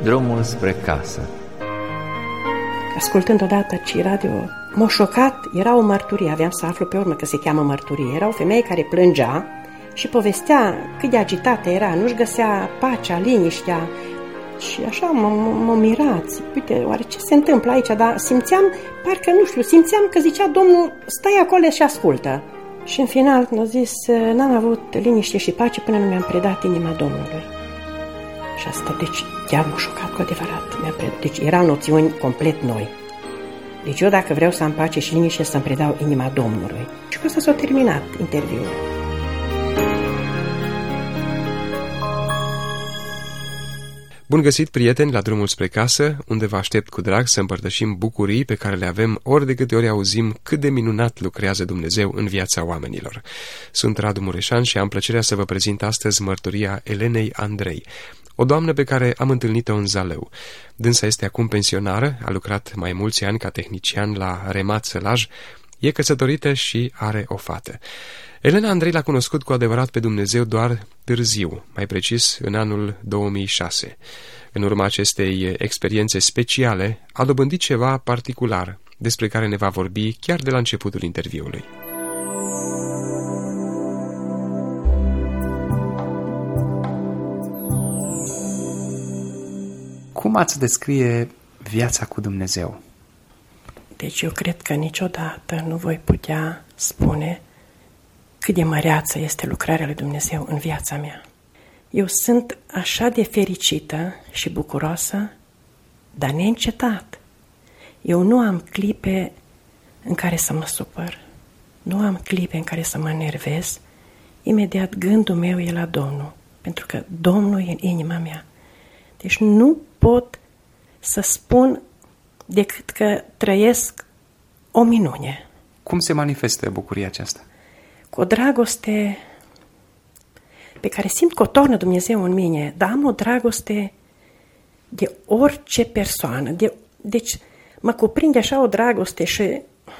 Drumul spre casă. Ascultând odată ci radio, m-a șocat, era o mărturie, aveam să aflu pe urmă că se cheamă mărturie. Era o femeie care plângea și povestea cât de agitată era, nu-și găsea pacea, liniștea. Și așa m-a mirat, uite, oare ce se întâmplă aici? Dar simțeam, parcă, nu știu, simțeam că zicea Domnul, stai acolo și ascultă. Și în final mi-a zis, n-am avut liniște și pace până nu mi-am predat inima Domnului. Și asta, deci, chiar m-a șocat cu adevărat. Deci erau noțiuni complet noi. Deci eu, dacă vreau să am pace și liniște, să-mi predau inima Domnului. Și cu asta s-a terminat interviul. Bun găsit, prieteni, la Drumul spre casă, unde vă aștept cu drag să împărtășim bucurii pe care le avem ori de câte ori auzim cât de minunat lucrează Dumnezeu în viața oamenilor. Sunt Radu Mureșan și am plăcerea să vă prezint astăzi mărturia Elenei Andrei, o doamnă pe care am întâlnit-o în Zalău. Dânsa este acum pensionară, a lucrat mai mulți ani ca tehnician la Remat Sălaj, e căsătorită și are o fată. Elena Andrei l-a cunoscut cu adevărat pe Dumnezeu doar târziu, mai precis în anul 2006. În urma acestei experiențe speciale, a dobândit ceva particular, despre care ne va vorbi chiar de la începutul interviului. Cum ați descrie viața cu Dumnezeu? Deci eu cred că niciodată nu voi putea spune cât de măreață este lucrarea lui Dumnezeu în viața mea. Eu sunt așa de fericită și bucuroasă, dar neîncetat. Eu nu am clipe în care să mă supăr, nu am clipe în care să mă enervez. Imediat gândul meu e la Domnul, pentru că Domnul e în inima mea. Deci nu pot să spun decât că trăiesc o minune. Cum se manifestă bucuria aceasta? Cu o dragoste pe care simt că o tornă Dumnezeu în mine, dar am o dragoste de orice persoană. Deci mă cuprinde așa o dragoste și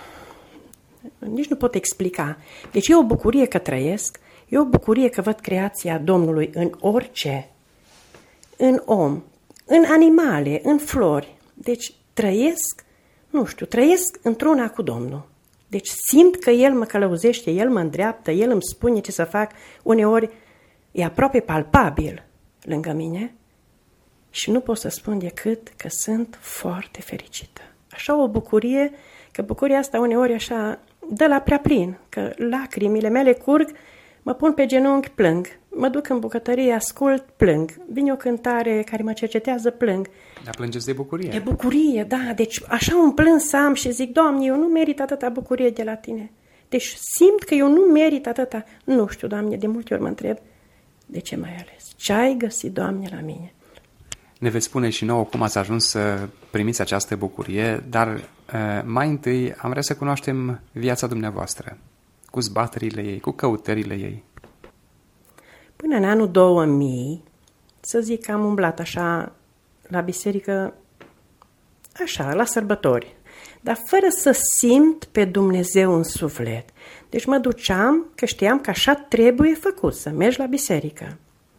nici nu pot explica. Deci e o bucurie că trăiesc, e o bucurie că văd creația Domnului în orice, în om, în animale, în flori. Deci trăiesc, nu știu, trăiesc într-una cu Domnul. Deci simt că El mă călăuzește, El mă îndreaptă, El îmi spune ce să fac. Uneori e aproape palpabil lângă mine și nu pot să spun decât că sunt foarte fericită. Așa o bucurie, că bucuria asta uneori așa dă la prea plin, că lacrimile mele curg, mă pun pe genunchi, plâng, mă duc în bucătărie, ascult, plâng, vine o cântare care mă cercetează, plâng. Dar plângeți de bucurie. De bucurie, da, deci așa un plâns am și zic, Doamne, eu nu merit atâta bucurie de la Tine. Deci simt că eu nu merit atâta. Nu știu, Doamne, de multe ori mă întreb, de ce m-ai ales? Ce ai găsit, Doamne, la mine? Ne veți spune și nouă cum ați ajuns să primiți această bucurie, dar mai întâi am vrea să cunoaștem viața dumneavoastră, cu zbaterile ei, cu căutările ei. Până în anul 2000, să zic că am umblat așa la biserică, așa, la sărbători, dar fără să simt pe Dumnezeu în suflet. Deci mă duceam, că știam că așa trebuie făcut, să mergi la biserică.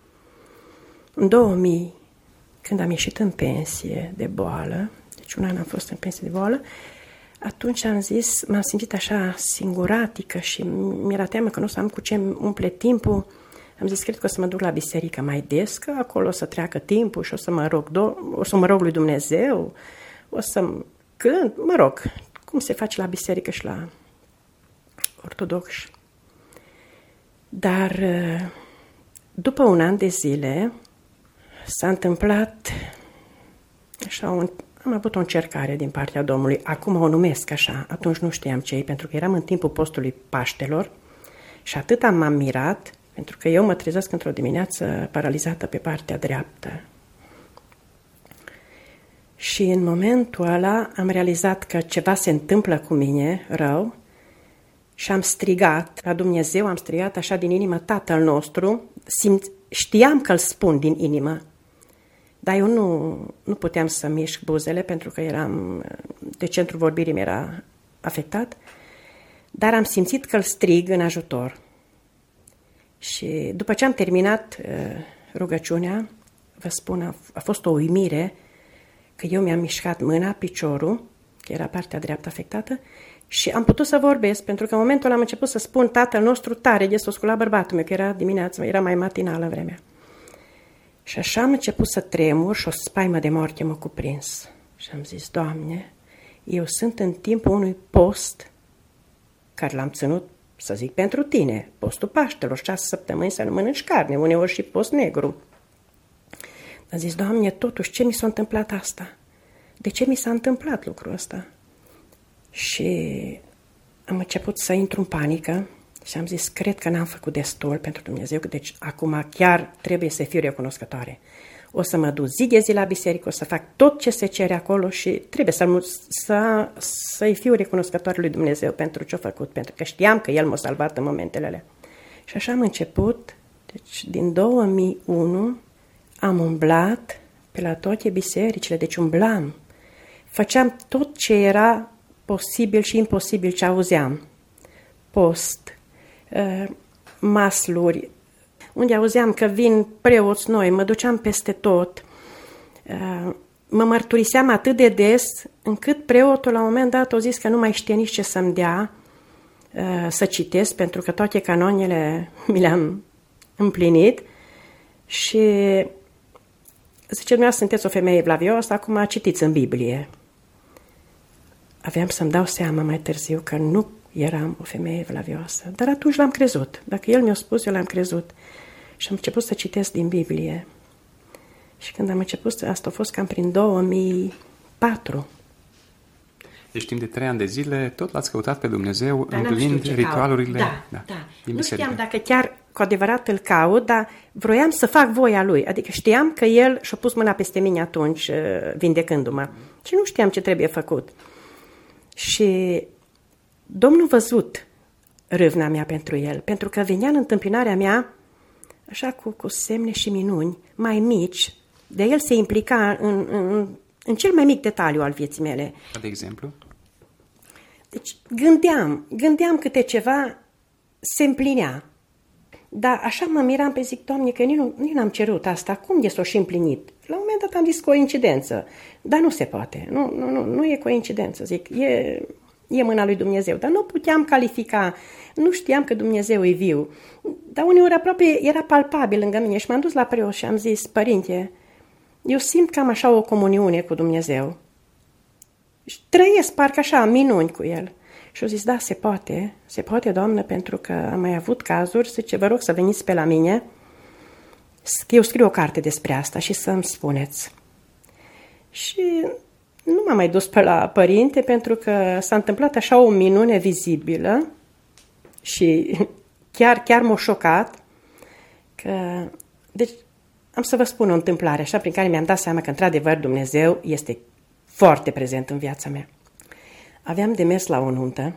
În 2000, când am ieșit în pensie de boală, deci un an am fost în pensie de boală, atunci am zis, m-am simțit așa singuratică și mi-era teamă că nu o să am cu ce umple timpul. Am zis, cred că o să mă duc la biserică mai des, că acolo o să treacă timpul și o să mă rog lui Dumnezeu, o să cânt, mă rog, cum se face la biserică și la ortodoxi. Dar după un an de zile s-a întâmplat așa, am avut o încercare din partea Domnului, acum o numesc așa, atunci nu știam ce e, pentru că eram în timpul postului Paștelor și atât m-am mirat, pentru că eu mă trezesc într-o dimineață paralizată pe partea dreaptă. Și în momentul ăla am realizat că ceva se întâmplă cu mine rău și am strigat la Dumnezeu, am strigat așa din inimă, Tatăl nostru, știam că îl spun din inimă, dar eu nu puteam să mișc buzele pentru că de centrul vorbirii mi-era afectat, dar am simțit că îl strig în ajutor. Și după ce am terminat rugăciunea, vă spun, a fost o uimire că eu mi-am mișcat mâna, piciorul, că era partea dreaptă afectată, și am putut să vorbesc, pentru că în momentul ăla am început să spun Tatăl nostru tare, de s-o scula bărbatul meu, că era dimineața, era mai matinală vremea. Și așa am început să tremur și o spaimă de moarte m-a cuprins. Și am zis, Doamne, eu sunt în timpul unui post care l-am ținut, să zic, pentru tine, postul Paștelor, 6 săptămâni să nu mănânci carne, uneori și post negru. Am zis, Doamne, totuși, ce mi s-a întâmplat asta? De ce mi s-a întâmplat lucrul ăsta? Și am început să intru în panică și am zis, cred că n-am făcut destul pentru Dumnezeu, deci acum chiar trebuie să fiu recunoscătoare. O să mă duc zi de zi la biserică, o să fac tot ce se cere acolo și trebuie să-i fiu recunoscătoare lui Dumnezeu pentru ce-a făcut, pentru că știam că El m-a salvat în momentele alea. Și așa am început, deci din 2001 am umblat pe la toate bisericile, deci umblam. Făceam tot ce era posibil și imposibil ce auzeam. Post, masluri, unde auzeam că vin preoți noi, mă duceam peste tot. Mă mărturiseam atât de des, încât preotul la un moment dat a zis că nu mai știe nici ce să-mi dea să citesc, pentru că toate canonele mi le-am împlinit. Și zice, dumneavoastră sunteți o femeie evlavioasă, acum citiți în Biblie. Aveam să-mi dau seama mai târziu că nu eram o femeie evlavioasă, dar atunci l-am crezut. Dacă el mi-a spus, eu l-am crezut. Și am început să citesc din Biblie. Și când am început, asta a fost cam prin 2004. Deci timp de 3 ani de zile tot l-ați căutat pe Dumnezeu, împlinind ritualurile din Nu știam biserică. dacă chiar cu adevărat îl caut, dar vroiam să fac voia lui. Adică știam că el și-a pus mâna peste mine atunci, vindecându-mă. Și nu știam ce trebuie făcut. Și Domnul văzut râvna mea pentru el, pentru că venea în întâmpinarea mea așa cu semne și minuni mai mici, de el se implica în cel mai mic detaliu al vieții mele. De exemplu? Deci gândeam câte ceva se împlinea. Dar așa mă miram pe zic, Doamne, că nici n-am cerut asta, cum de s-o și împlinit? La un moment dat am zis coincidență, dar nu se poate, nu e coincidență, zic, e mâna lui Dumnezeu, dar nu puteam califica, nu știam că Dumnezeu e viu, dar uneori aproape era palpabil lângă mine și m-am dus la preot și am zis, Părinte, eu simt că am așa o comuniune cu Dumnezeu și trăiesc parcă așa minuni cu El. Și au zis, da, se poate, Doamnă, pentru că am mai avut cazuri, zice, vă rog să veniți pe la mine, eu scriu o carte despre asta și să-mi spuneți. Și nu m-am mai dus pe la părinte, pentru că s-a întâmplat așa o minune vizibilă și chiar m-a șocat. Deci, am să vă spun o întâmplare așa prin care mi-am dat seama că, într-adevăr, Dumnezeu este foarte prezent în viața mea. Aveam de mers la o nuntă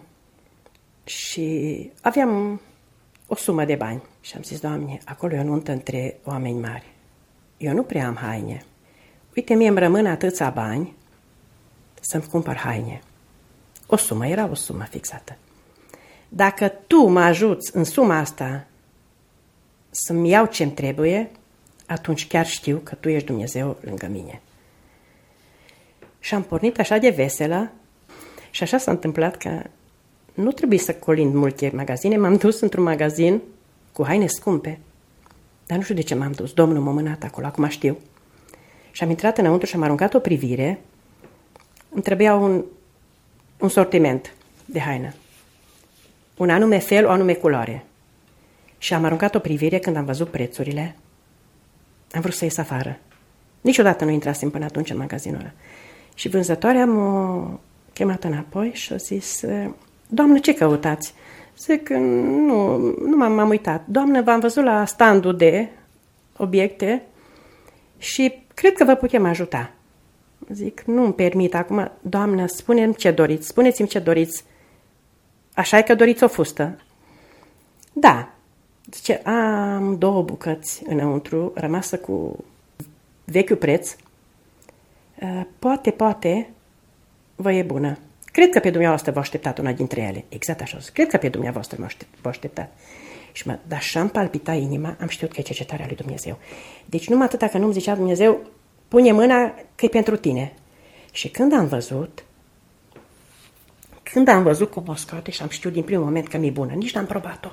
și aveam o sumă de bani. Și am zis, Doamne, acolo e o nuntă între oameni mari. Eu nu prea am haine. Uite, mie îmi rămân atâția bani să-mi cumpăr haine. Era o sumă fixată. Dacă tu mă ajuți în suma asta să-mi iau ce-mi trebuie, atunci chiar știu că tu ești Dumnezeu lângă mine. Și am pornit așa de veselă și așa s-a întâmplat că nu trebuie să colind multe magazine. M-am dus într-un magazin cu haine scumpe, dar nu știu de ce m-am dus. Domnul m-a mânat acolo, acum știu. Și am intrat înăuntru și am aruncat o privire. Îmi trebuia un sortiment de haină. Un anume fel, o anume culoare. Și am aruncat o privire când am văzut prețurile. Am vrut să ies afară. Niciodată nu intrasem până atunci în magazinul ăla. Și vânzătoarea m-a chemat înapoi și a zis, Doamnă, ce căutați? Zic, nu m-am uitat. Doamnă, v-am văzut la standul de obiecte și cred că vă putem ajuta. Zic, nu-mi permit acum. Doamnă, spuneți-mi ce doriți. Așa e că doriți o fustă? Da. Zice, am 2 bucăți înăuntru, rămasă cu vechiul preț. Poate, vă e bună. Cred că pe dumneavoastră v-a așteptat una dintre ele. Exact așa. Cred că pe dumneavoastră v-a așteptat. Dar și-am palpitat inima, am știut că e cercetarea lui Dumnezeu. Deci numai atâta că nu-mi zicea Dumnezeu, pune mâna că e pentru tine. Și când am văzut cum o scoate și am știut din primul moment că mi-e bună, nici n-am probat-o.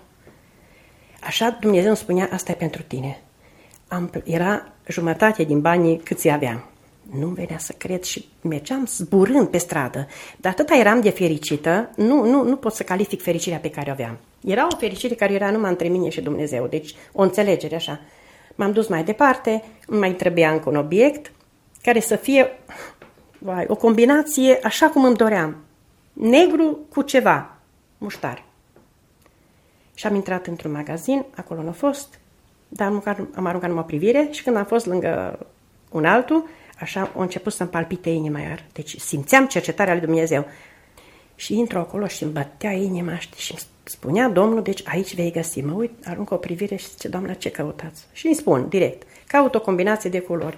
Așa Dumnezeu îmi spunea, asta e pentru tine. Era jumătate din banii câți aveam. Nu-mi venea să cred și mergeam zburând pe stradă. Dar atâta eram de fericită, nu pot să calific fericirea pe care o aveam. Era o fericire care era numai între mine și Dumnezeu, deci o înțelegere așa. M-am dus mai departe, mai trebuia încă un obiect care să fie o combinație așa cum îmi doream. Negru cu ceva, muștar. Și am intrat într-un magazin, acolo nu a fost, dar am aruncat numai o privire și când am fost lângă un altul, așa a început să-mi palpite inima iar. Deci simțeam cercetarea lui Dumnezeu. Și intru acolo și îmi bătea inima și îmi spunea Domnul, deci aici vei găsi. Mă uit, arunc o privire și zice, Doamna, ce căutați? Și îmi spun direct, caut o combinație de culori.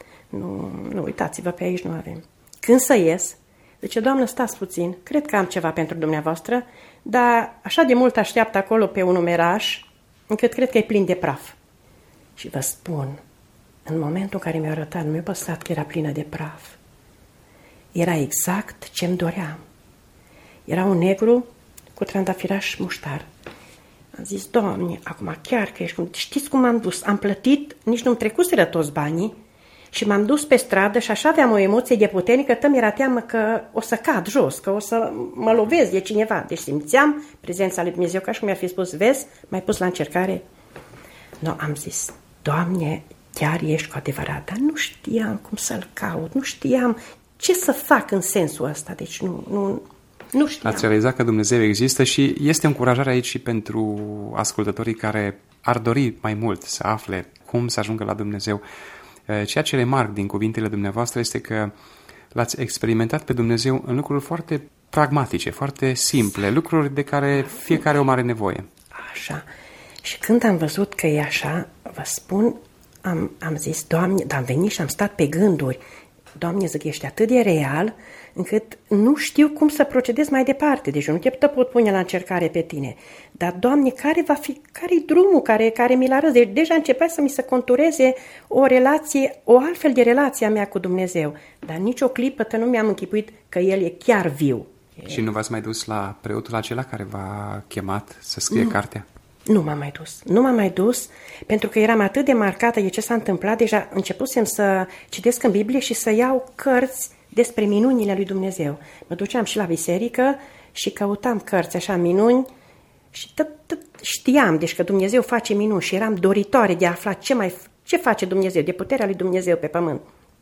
Nu uitați-vă, pe aici nu avem. Când să ies, zice, Doamnă, stați puțin, cred că am ceva pentru dumneavoastră, dar așa de mult așteaptă acolo pe un numeraș, încât cred că e plin de praf. Și vă spun, în momentul în care mi-a arătat, nu mi-a păsat că era plină de praf. Era exact ce-mi doream. Era un negru cu trandafiraș muștar. Am zis, Doamne, acum chiar că ești... Știți cum m-am dus? Am plătit, nici nu-mi trecuseră toți banii și m-am dus pe stradă și așa aveam o emoție de puternică, că mi-era teamă că o să cad jos, că o să mă lovesc de cineva. Deci simțeam prezența lui Dumnezeu, ca și cum mi-ar fi spus, vezi, m-ai pus la încercare. Am zis, Doamne, chiar ești cu adevărat, dar nu știam cum să-l caut, nu știam ce să fac în sensul ăsta, deci nu știam. Ați realizat că Dumnezeu există și este o încurajare aici și pentru ascultătorii care ar dori mai mult să afle cum să ajungă la Dumnezeu. Ceea ce remarc din cuvintele dumneavoastră este că l-ați experimentat pe Dumnezeu în lucruri foarte pragmatice, foarte simple, lucruri de care fiecare om are nevoie. Așa. Și când am văzut că e așa, vă spun, am zis, Doamne, dar am venit și am stat pe gânduri. Doamne, zic, ești atât de real încât nu știu cum să procedez mai departe. Deci eu nu te pot pune la încercare pe tine. Dar, Doamne, care-i drumul care mi-l arăți? Deci deja începea să mi se contureze o relație, o altfel de relație a mea cu Dumnezeu. Dar nici o clipă nu mi-am închipuit că El e chiar viu. Și nu v-ați mai dus la preotul acela care v-a chemat să scrie cartea? Nu m-am mai dus, pentru că eram atât de marcată de ce s-a întâmplat, deja începusem să citesc în Biblie și să iau cărți despre minunile lui Dumnezeu. Mă duceam și la biserică și căutam cărți, așa, minuni, și știam, deci că Dumnezeu face minuni și eram doritoare de a afla ce face Dumnezeu, de puterea lui Dumnezeu pe pământ.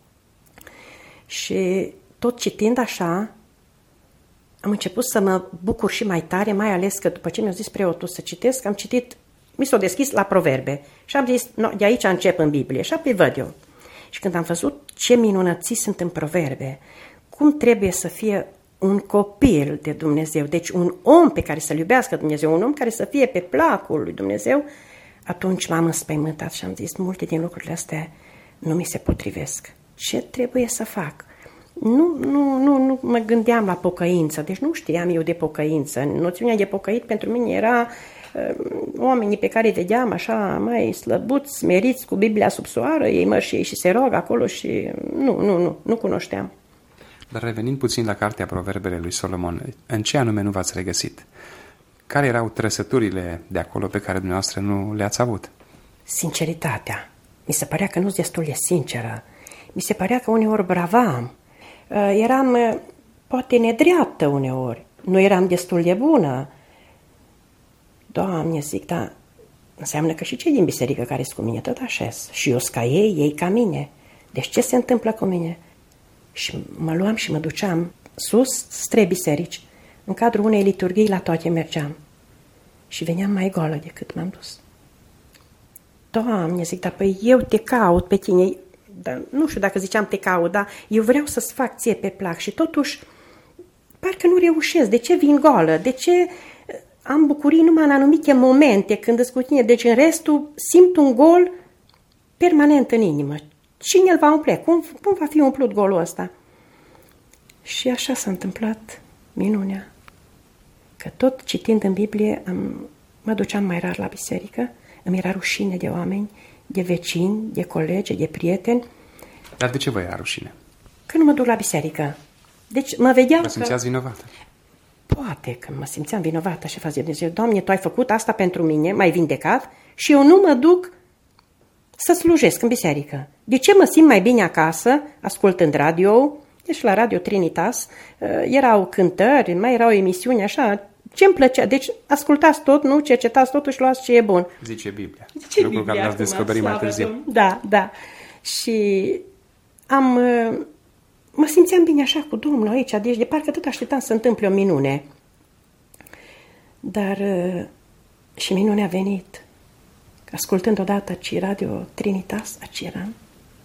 Și tot citind așa, am început să mă bucur și mai tare, mai ales că după ce mi-a zis preotul să citesc, am citit, mi s-a deschis la Proverbe și am zis, de aici încep în Biblie și apoi văd eu. Și când am văzut ce minunății sunt în Proverbe, cum trebuie să fie un copil de Dumnezeu, deci un om pe care să-L iubească Dumnezeu, un om care să fie pe placul lui Dumnezeu, atunci m-am înspăimântat și am zis, multe din lucrurile astea nu mi se potrivesc. Ce trebuie să fac? Nu mă gândeam la pocăință, deci nu știam eu de pocăință. Noțiunea de pocăit pentru mine era oamenii pe care îi vedeam așa mai slăbuți, smeriți, cu Biblia sub soară, ei mă și ei și se rog acolo și nu cunoșteam. Dar revenind puțin la cartea Proverbele lui Solomon, în ce anume nu v-ați regăsit? Care erau trăsăturile de acolo pe care dumneavoastră nu le-ați avut? Sinceritatea. Mi se părea că nu-s destul de sinceră. Mi se părea că uneori bravam. Eram poate nedreaptă uneori. Nu eram destul de bună. Doamne, zic, dar înseamnă că și cei din biserică care sunt cu mine tot așa. Și eu ca ei ca mine. Deci ce se întâmplă cu mine? Și mă luam și mă duceam sus spre biserici. În cadrul unei liturghii la toate mergeam. Și veneam mai goală decât m-am dus. Doamne, zic, dar păi eu te caut pe tine. Dar nu știu dacă ziceam te caut, dar eu vreau să-ți fac ție pe plac și totuși parcă nu reușesc. De ce vin goală? De ce am bucurii numai în anumite momente când îți cu tine? Deci în restul simt un gol permanent în inimă. Cine îl va umple? Cum va fi umplut golul ăsta? Și așa s-a întâmplat minunea. Că tot citind în Biblie mă duceam mai rar la biserică, îmi era rușine de oameni, de vecini, de colegi, de prieteni. Dar de ce vă era rușine? Că nu mă duc la biserică. Deci mă vedeam Vă simțeați vinovată? Poate că mă simțeam vinovată și fazia Dumnezeu, Doamne, Tu ai făcut asta pentru mine, m-ai vindecat și eu nu mă duc să slujesc în biserică. De ce mă simt mai bine acasă, ascultând radio? Deci la Radio Trinitas erau cântări, mai erau emisiuni așa, ce-mi plăcea. Deci ascultați tot, nu cercetați totul și luați ce e bun. Zice Biblia. Zice Lucru Biblia, care l-ați descoperit mai târziu. Da, da. Și mă simțeam bine așa cu Domnul aici, deci de parcă tot așteptam să întâmple o minune. Dar și minunea a venit. Ascultând odată aici Radio Trinitas, aici eram.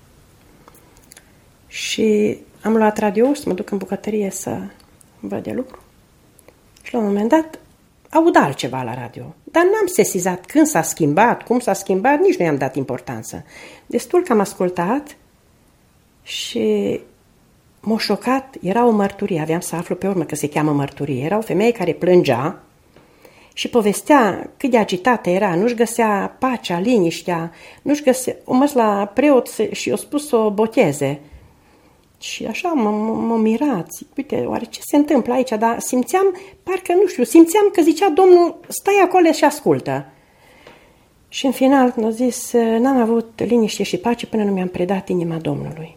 Și am luat radio să mă duc în bucătărie să văd de lucru. Și la un moment dat aud altceva la radio. Dar n-am sesizat când s-a schimbat, cum s-a schimbat, nici nu i-am dat importanță. Destul că am ascultat și m-a șocat, era o mărturie, aveam să aflu pe urmă că se cheamă mărturie. Era o femeie care plângea și povestea cât de agitată era, nu-și găsea pacea, liniștea, nu-și găsea, o mers la preot și i-a spus să o boteze. Și așa m-a mirat, zic, uite, oare ce se întâmplă aici? Dar simțeam, parcă, nu știu, simțeam că zicea Domnul, stai acolo și ascultă. Și în final, când a zis, n-am avut liniște și pace până nu mi-am predat inima Domnului.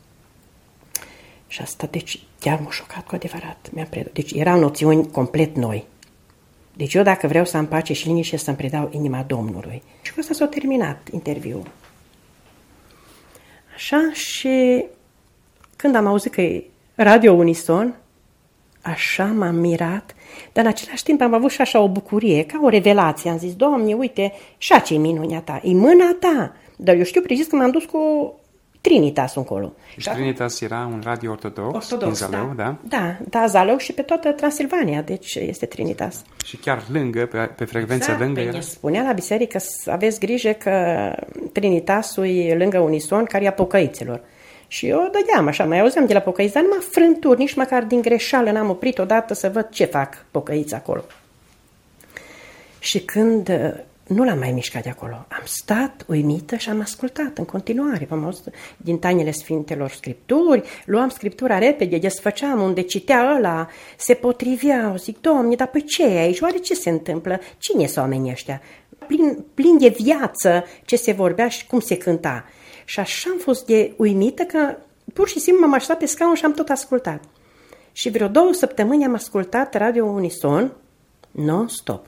Și asta, deci, chiar m-a șocat cu adevărat. Deci erau noțiuni complet noi. Deci eu, dacă vreau să am pace și liniște, să-mi predau inima Domnului. Și cu asta s-a terminat interviul. Așa, și când am auzit că e Radio Unison, așa m-am mirat, dar în același timp am avut și așa o bucurie, ca o revelație. Am zis, Doamne, uite, și ce-i minunea Ta, e mâna Ta. Dar eu știu precis că m-am dus cu Trinitas încolo. Și Trinitas era un radio ortodox din Zalău, da? Da, Zalău și pe toată Transilvania, deci este Trinitas. Și chiar lângă, pe frecvența lângă era? Spunea la biserică să aveți grijă că Trinitasul e lângă Unison, care e a pocăiților. Și eu dădeam așa, mai auzeam de la pocăiți, dar numai frânturi, nici măcar din greșeală n-am oprit odată să văd ce fac pocăiți acolo. Și când nu l-am mai mișcat de acolo, am stat uimită și am ascultat în continuare. V-am auzit din tainele Sfintelor Scripturi, luam Scriptura repede, desfăceam unde citea ăla, se potriveau, zic, Doamne, dar pe ce e aici? Oare ce se întâmplă? Cine sunt oamenii ăștia? Plin de viață ce se vorbea și cum se cânta. Și așa am fost de uimită că pur și simplu m-am așteptat pe scaun și am tot ascultat. Și vreo 2 săptămâni am ascultat Radio Unison non-stop.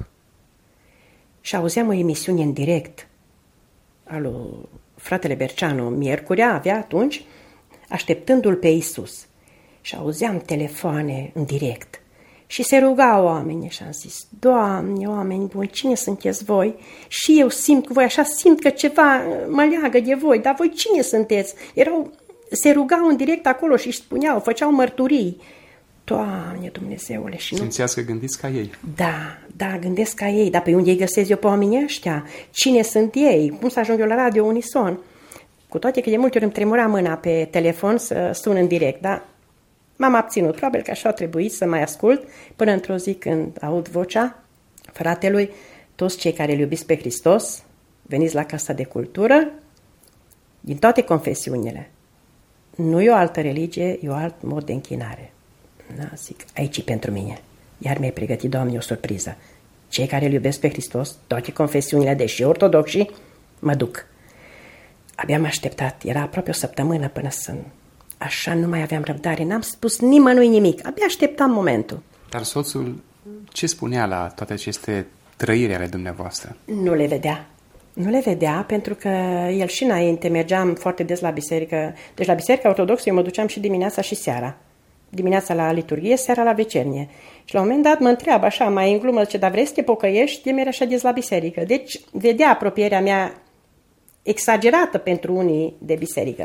Și auzeam o emisiune în direct al lui fratele Berceanu, miercurea avea atunci, Așteptându-l pe Iisus. Și auzeam telefoane în direct. Și se rugau oamenii și am zis, Doamne, oameni buni, cine sunteți voi? Și eu simt cu voi, așa simt că ceva mă leagă de voi, dar voi cine sunteți? Se rugau în direct acolo și își spuneau, făceau mărturii. Doamne, Dumnezeule! Și simțeați că gândiți ca ei. Da, gândesc ca ei, dar pe unde îi găsesc eu pe oamenii ăștia? Cine sunt ei? Cum să ajung eu la Radio Unison? Cu toate că de multe ori îmi tremura mâna pe telefon să sun în direct, dar m-am abținut. Probabil că așa a trebuit să mai ascult până într-o zi când aud vocea fratelui, toți cei care îl iubiți pe Hristos, veniți la Casa de Cultură, din toate confesiunile. Nu e o altă religie, e o alt mod de închinare. Da, zic, aici e pentru mine. Iar mi-ai pregătit, Doamne, o surpriză. Cei care îl iubesc pe Hristos, toate confesiunile, deși ortodoxi, mă duc. Abia am așteptat, era aproape o săptămână până să... Așa nu mai aveam răbdare, n-am spus nimănui nimic, abia așteptam momentul. Dar soțul ce spunea la toate aceste trăiri ale dumneavoastră? Nu le vedea pentru că el și înainte mergeam foarte des la biserică. Deci la biserica ortodoxă eu mă duceam și dimineața și seara. Dimineața la liturghie, seara la vecernie. Și la un moment dat mă întreabă așa, mai în glumă, zice, dar vrei să te pocăiești? Eu mi-era așa des la biserică. Deci vedea apropierea mea exagerată pentru unii de biserică.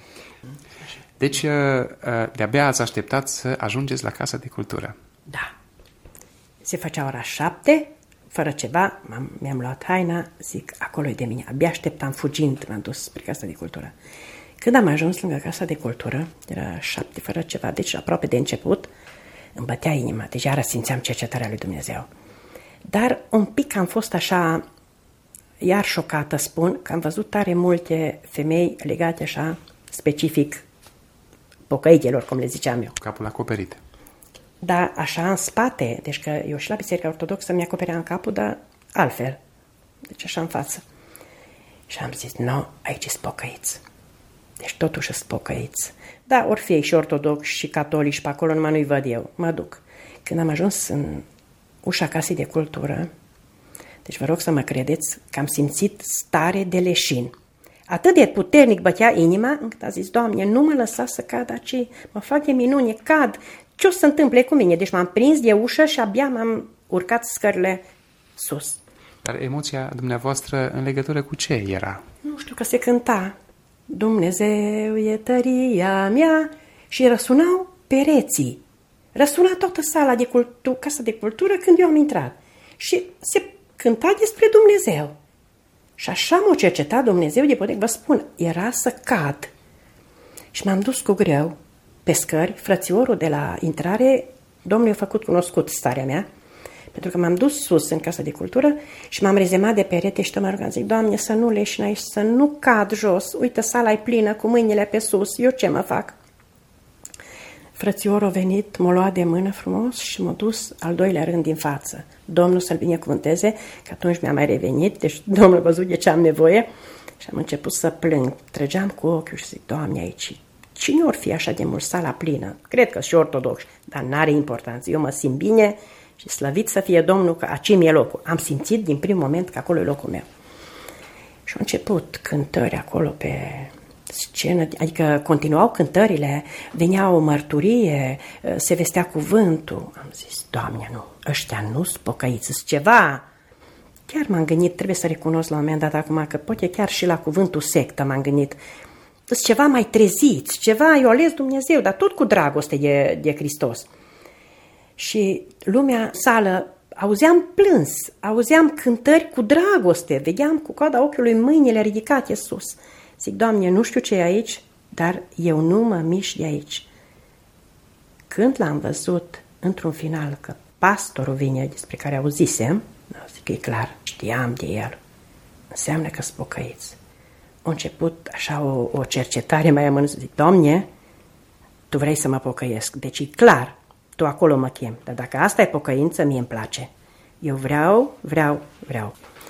Deci de-abia ați așteptat să ajungeți la Casa de Cultură. Da. Se făcea ora 7, fără ceva, mi-am luat haina, zic, acolo e de mine. Abia așteptam, fugind, m-am dus spre Casa de Cultură. Când am ajuns lângă Casa de Cultură, era 7 fără ceva, deci aproape de început, îmi bătea inima, deci iară simțeam cercetarea lui Dumnezeu. Dar un pic am fost așa, iar șocată, spun, că am văzut tare multe femei legate așa, specific, pocăitelor, cum le ziceam eu. Capul acoperit. Dar așa în spate, deci că eu și la Biserica Ortodoxă mi acopeream capul, dar altfel. Deci așa în față. Și am zis, aici sunt pocăiți. Deci totuși sunt pocăiți. Da, ori fie și ortodoxi și catolici pe acolo, numai nu-i văd eu. Mă duc. Când am ajuns în ușa casei de cultură, deci vă rog să mă credeți că am simțit stare de leșin. Atât de puternic bătea inima, încât a zis, Doamne, nu mă lăsa să cad aici, mă fac de minune, cad. Ce o să se întâmple cu mine? Deci m-am prins de ușă și abia m-am urcat scările sus. Dar emoția dumneavoastră în legătură cu ce era? Nu știu, că se cânta Dumnezeu e tăria mea și răsunau pereții. Răsuna toată sala de casa de cultură când eu am intrat. Și se cânta despre Dumnezeu. Și așa m-a cercetat Dumnezeu de putere. Vă spun, era să cad. Și m-am dus cu greu pe scări. Frățiorul de la intrare, Domnul i-a făcut cunoscut starea mea, pentru că m-am dus sus în casa de cultură și m-am rezemat de perete și mă rugam, zic, Doamne, să nu leșin aici, să nu cad jos. Uite, sala e plină cu mâinile pe sus. Eu ce mă fac? Frățiorul a venit, m-a luat de mână frumos și m-a dus al doilea rând din față. Domnul să-l binecuvânteze, că atunci mi-a mai revenit, deci Domnul a văzut de ce am nevoie și am început să plâng. Trăgeam cu ochiul și zic, Doamne, aici, cine or fi așa de mult sala plină? Cred că și ortodoxi, dar n-are importanță. Eu mă simt bine și slăvit să fie Domnul că aici mi-e locul. Am simțit din primul moment că acolo e locul meu. Și au început cântări acolo pe scenă, adică continuau cântările, venea o mărturie, se vestea cuvântul. Am zis, Doamne, nu, ăștia nu sunt pocăiți, sunt ceva. Chiar m-am gândit, trebuie să recunosc la un moment dat acum, că poate chiar și la cuvântul sectă m-am gândit, sunt ceva mai treziți, ceva, eu ales Dumnezeu, dar tot cu dragoste de Hristos. Și lumea, sală, auzeam plâns, auzeam cântări cu dragoste, vedeam cu coada ochiului mâinile ridicate sus. Zic, Doamne, nu știu ce e aici, dar eu nu mă mișc de aici. Când l-am văzut, într-un final, că pastorul vine despre care auzisem, zic că e clar, știam de el, înseamnă că sunt pocăiți. A început așa o cercetare mai amănunțită, zic, Doamne, Tu vrei să mă pocăiesc, deci e clar, Tu acolo mă chem, dar dacă asta e pocăință, mie îmi place. Eu vreau.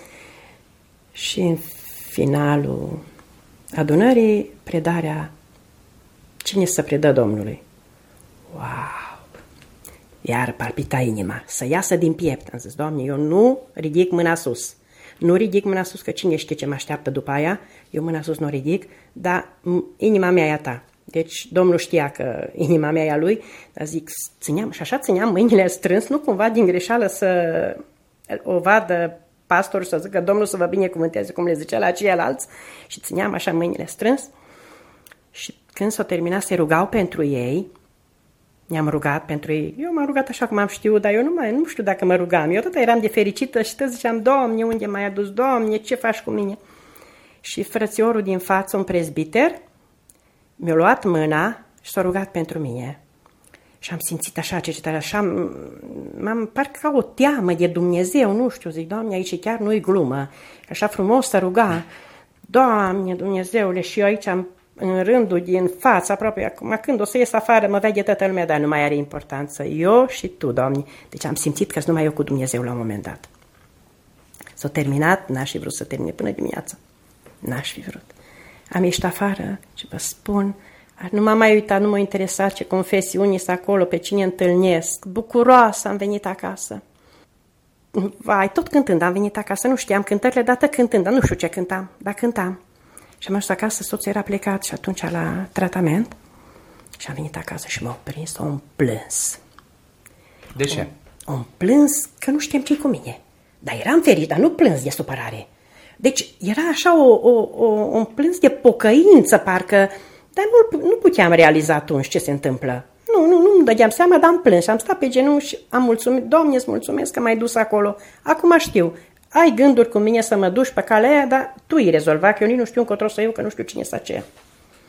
Și în finalul adunării, predarea, cine să predă Domnului? Wow! Iar palpita inima, să iasă din piept. Am zis, Doamne, eu nu ridic mâna sus. Nu ridic mâna sus, că cine știe ce mă așteaptă după aia, eu mâna sus nu ridic, dar inima mea e a Ta. Deci Domnul știa că inima mea e a Lui, dar zic, țâneam mâinile strâns, nu cumva din greșeală să o vadă pastorul să zică Domnul să vă binecuvânteze, cum le zicea la ceilalți, și țineam așa mâinile strâns. Și când s-o terminat, se rugau pentru ei, ne-am rugat pentru ei. Eu m-am rugat așa cum am știut, dar eu nu știu dacă mă rugam. Eu tot eram de fericită și tot ziceam, Doamne, unde m-ai adus? Doamne, ce faci cu mine? Și frățiorul din față, un prezbiter, mi-a luat mâna și s-a rugat pentru mine. Și am simțit așa cercetare, așa, m-am parcă ca o teamă de Dumnezeu, nu știu, zic, Doamne, aici chiar nu-i glumă. Așa frumos să ruga, Doamne, Dumnezeule, și eu aici în rândul din față, aproape, acum când o să ies afară, mă vede toată lumea, dar nu mai are importanță. Eu și Tu, Doamne. Deci am simțit că sunt numai eu cu Dumnezeu la un moment dat. S-a terminat, n-aș fi vrut să termine până dimineața. N-aș fi vrut. Am ieșit afară și vă spun, nu m-am mai uitat, nu m-a interesat ce confesiuni sunt acolo, pe cine întâlnesc. Bucuroasă am venit acasă. Vai, tot cântând am venit acasă, nu știam cântările, dar cântând, dar nu știu ce cântam, dar cântam. Și am ajuns acasă, soțul era plecat și atunci la tratament. Și am venit acasă și m-au prins, o plâns. De ce? O plâns că nu știam ce-i cu mine. Dar eram ferit, dar nu plâns de supărare. Deci era așa o plâns de pocăință, parcă, dar nu puteam realiza atunci ce se întâmplă. Nu-mi dădeam seama, dar am plâns și am stat pe genunchi și am mulțumit. Doamne, îți mulțumesc că m-ai dus acolo. Acum știu, ai gânduri cu mine să mă duci pe calea aia, dar tu îi rezolva, că eu nici nu știu încotro să iau, că nu știu cine să aceea.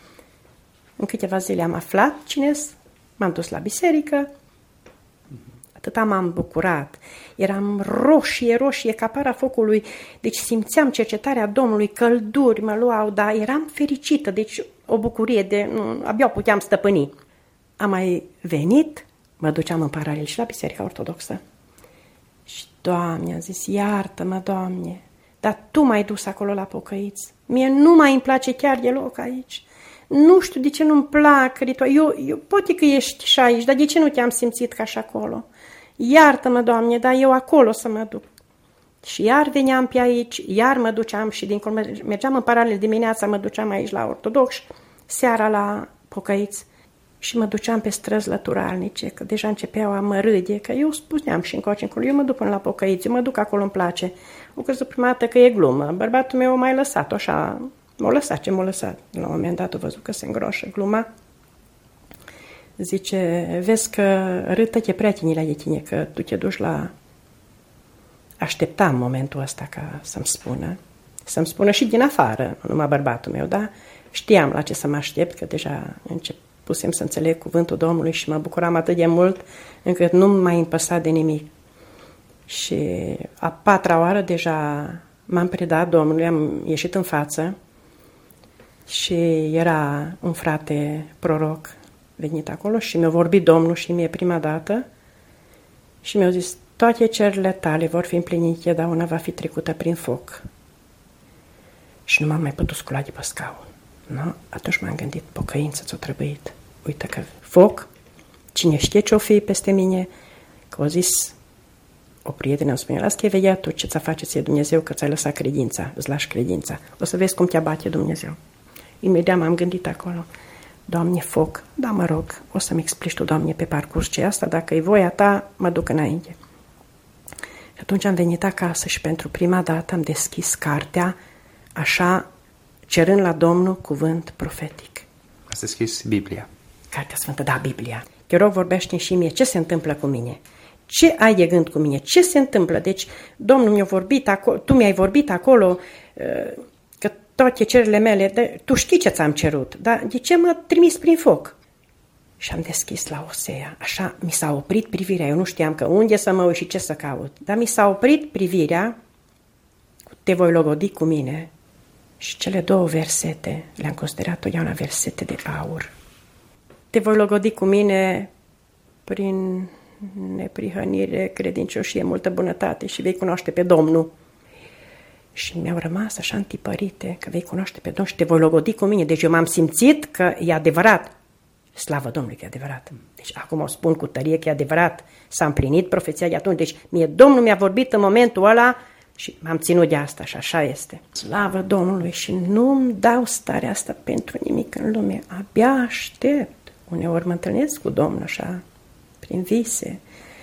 În câteva zile am aflat cine-s, m-am dus la biserică, Atâta m-am bucurat. Eram roșie ca para focului, deci simțeam cercetarea Domnului, călduri mă luau, dar eram fericită, deci o bucurie abia puteam stăpâni. Am mai venit, mă duceam în paralel și la Biserica Ortodoxă. Și, Doamne, am zis, iartă-mă, Doamne, dar Tu m-ai dus acolo la pocăiți. Mie nu mai îmi place chiar deloc aici. Nu știu de ce nu-mi plac ritual. Eu poate că ești și aici, dar de ce nu te-am simțit ca și acolo? Iartă-mă, Doamne, dar eu acolo să mă duc. Și iar veneam pe aici, iar mă duceam și dincolo, mergeam în paralel dimineața, mă duceam aici la ortodoxi, seara la pocăiți și mă duceam pe străzi lăturalnice, că deja începeau a mă râde, că eu spuneam și încoace încolo, eu mă duc până la pocăiți, eu mă duc acolo, îmi place. O crezut prima dată că e glumă, bărbatul meu m-a lăsat așa, m-a lăsat. La un moment dat a văzut că se îngroșă gluma. Zice, vezi că râtă-te prietenile de tine, că tu te duci la... Așteptam momentul ăsta ca să-mi spună și din afară, nu numai bărbatul meu, dar știam la ce să mă aștept, că deja începusem să înțeleg cuvântul Domnului și mă bucuram atât de mult încât nu m-a împăsat de nimic. Și a 4-a oară deja m-am predat Domnului, am ieșit în față și era un frate proroc venit acolo și mi-a vorbit Domnul și mie prima dată și mi-a zis, toate cererile tale vor fi împlinite, dar una va fi trecută prin foc. Și nu m-am mai putut scula de pe scaun. No? Atunci m-am gândit, pocăință ți-o trebuit. Uite că foc, cine știe ce-o fi peste mine, că o zis o prietenă, îmi spune, las că e vedea tu ce ți-a face ție Dumnezeu, că ți-ai lăsat credința, îți lași credința. O să vezi cum te abate Dumnezeu. Imediat m-am gândit acolo, Doamne, foc, da, mă rog, o să-mi explici tu, Doamne, pe parcurs ce asta, dacă e voia ta, mă duc înainte. Și atunci am venit acasă și pentru prima dată am deschis cartea, așa, cerând la Domnul cuvânt profetic. Ați deschis Biblia. Cartea Sfântă, da, Biblia. Te rog, vorbește și mie, ce se întâmplă cu mine? Ce ai de gând cu mine? Ce se întâmplă? Deci, Domnul mi-a vorbit acolo, tu mi-ai vorbit acolo, că toate cererile mele, tu știi ce ți-am cerut, dar de ce mă trimis prin foc? Și am deschis la Osea. Așa mi s-a oprit privirea. Eu nu știam că unde să mă uit și ce să caut. Dar mi s-a oprit privirea, te voi logodi cu mine. Și cele 2 versete le-am considerat totdeauna versete de aur. Te voi logodi cu mine prin neprihănire, credincioșie, multă bunătate și vei cunoaște pe Domnul. Și mi-au rămas așa întipărite că vei cunoaște pe Domnul și te voi logodi cu mine. Deci eu m-am simțit că e adevărat. Slavă Domnului că e adevărat. Deci acum o spun cu tărie că e adevărat. S-a împlinit profeția de atunci. Deci mie Domnul mi-a vorbit în momentul ăla și m-am ținut de asta și așa este. Slavă Domnului și nu-mi dau starea asta pentru nimic în lume. Abia aștept. Uneori mă întâlnesc cu Domnul așa, prin vise,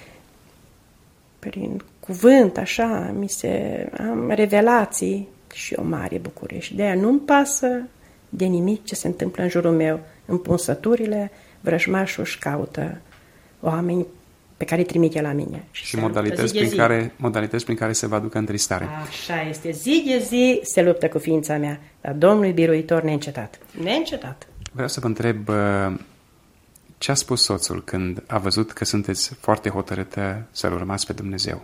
prin cuvânt, așa, am revelații și o mare bucurie. Și de aia nu-mi pasă de nimic ce se întâmplă în jurul meu. Împunsăturile, vrăjmașul își caută oameni pe care îi trimite la mine. Și modalități prin care se va ducă în tristare. Așa este. Zi de zi se luptă cu ființa mea, dar Domnul e biruitor neîncetat. Neîncetat. Vreau să vă întreb ce a spus soțul când a văzut că sunteți foarte hotărâtă să-L urmați pe Dumnezeu?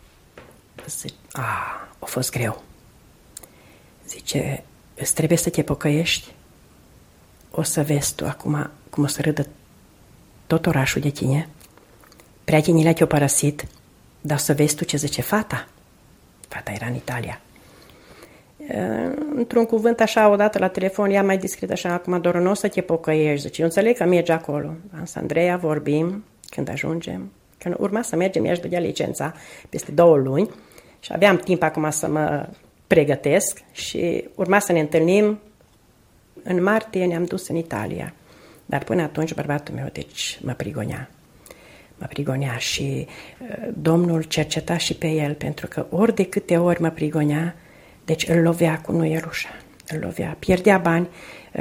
A fost greu. Zice, îți trebuie să te pocăiești. O să vezi tu acum cum o să râdă tot orașul de tine. Prietenile te-au părăsit, dar o să vezi tu ce zice fata. Fata era în Italia. Într-un cuvânt așa, odată la telefon, ea mai discret așa, acum doar nu o să te pocăiești. Zice, eu înțeleg că mergi acolo. Ans Andreea, vorbim când ajungem. Că urma să mergem, i-aș dădea licența peste 2 luni și aveam timp acum să mă pregătesc și urma să ne întâlnim. În martie ne-am dus în Italia, dar până atunci bărbatul meu, deci, mă prigonea și Domnul cerceta și pe el, pentru că ori de câte ori mă prigonea, deci îl lovea cu nuielușa, îl lovea, pierdea bani.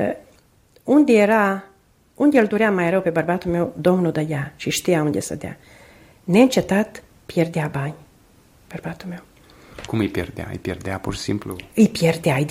Unde îl durea mai rău pe bărbatul meu, Domnul dădea și știa unde să dea. Neîncetat pierdea bani, bărbatul meu. Cum îi pierdea? Îi pierdea pur și simplu? Îi pierdea, îi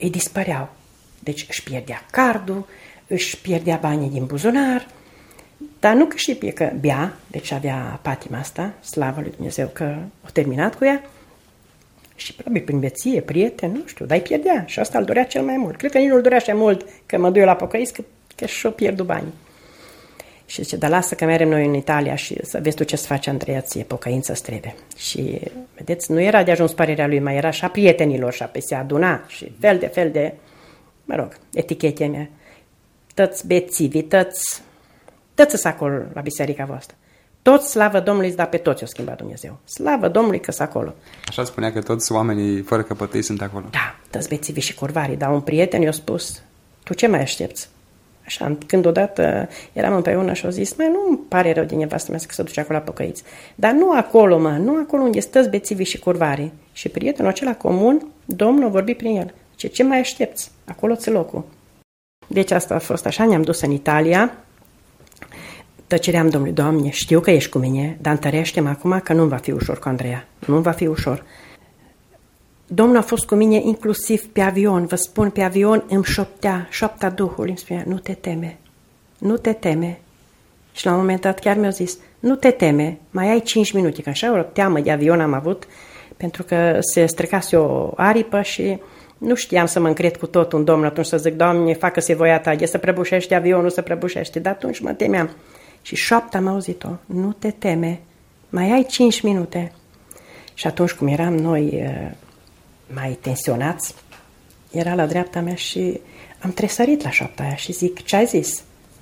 dispăreau. Deci își pierdea cardul, își pierdea banii din buzunar, Dar nu că și pe că bea, deci avea patima asta, slavă lui Dumnezeu că a terminat cu ea, și probabil prin veție, prieten, nu știu, dar îi pierdea și asta îl dorea cel mai mult. Cred că nici nu îl dorea așa mult că mă duc eu la pocăiți, că și-o pierdu banii. Și zice, dar lasă că mergem noi în Italia și să vezi tu ce să faci, Andreea, ție, pocăință îți trebuie. Și, vedeți, nu era de ajuns părerea lui, mai era și a prietenilor și apoi se aduna și fel de, mă rog, etichete mea. Toți bețivi, toți sunt acolo la biserica voastră. Toți, slavă Domnului, dar pe toți o schimba Dumnezeu. Slavă Domnului că sunt acolo. Așa spunea că toți oamenii fără căpătâi sunt acolo. Da, toți bețivi și curvarii, dar un prieten i-a spus, tu ce mai aștepți? Așa, când odată eram împreună și au zis, nu-mi pare rău de nevastă mea să se duce acolo la pocăiți. Dar nu acolo, nu acolo unde stăți bețivii și curvarii. Și prietenul acela comun, Domnul a vorbit prin el. Ce mai aștepți? Acolo ți locul. Deci asta a fost așa, ne-am dus în Italia. Tăceream Domnului, Doamne, știu că ești cu mine, dar întărește-mă acum că nu-mi va fi ușor cu Andreea. Nu-mi va fi ușor. Domnul a fost cu mine inclusiv pe avion, vă spun, pe avion îmi șoptea Duhul, îmi spunea, nu te teme, nu te teme. Și la un moment dat chiar mi-a zis, nu te teme, mai ai 5 minute, că așa o teamă de avion am avut, pentru că se strecase o aripă și nu știam să mă încred cu tot un Domn atunci să zic, Doamne, facă-se voia ta, să prăbușește avionul, să prăbușește, dar atunci mă temeam. Și șoapta am auzit-o, nu te teme, mai ai 5 minute. Și atunci cum eram noi mai tensionați, era la dreapta mea și am tresărit la șoapta aia și zic, ce ai zis?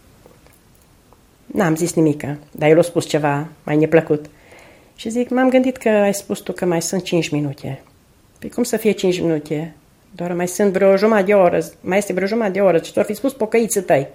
N-am zis nimică, dar el a spus ceva mai neplăcut. Și zic, m-am gândit că ai spus tu că mai sunt 5 minute. Păi cum să fie 5 minute? Doar mai sunt vreo jumătate de oră, mai este vreo jumătate de oră și tu-ar fi spus pocăiții tăi.